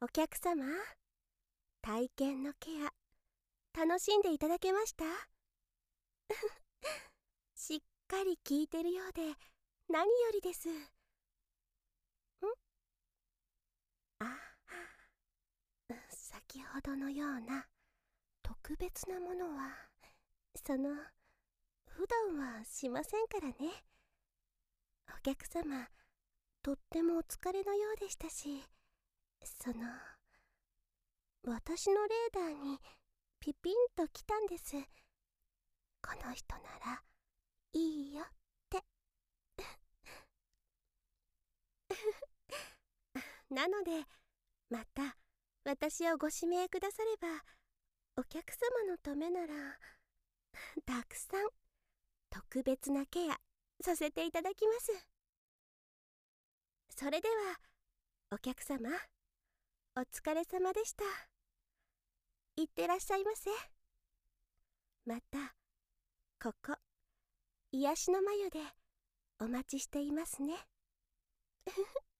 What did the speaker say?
お客様、体験のケア、楽しんでいただけました？しっかり聞いてるようで、何よりです。あ、先ほどのような特別なものは、普段はしませんからね。お客様、とってもお疲れのようでしたし、私のレーダーにピピンと来たんです。この人ならいいよって。なので、また私をご指名くだされば、お客様のためならたくさん特別なケアさせていただきます。それではお客様、お疲れ様でした。いってらっしゃいませ。またここ癒しの眉でお待ちしていますね。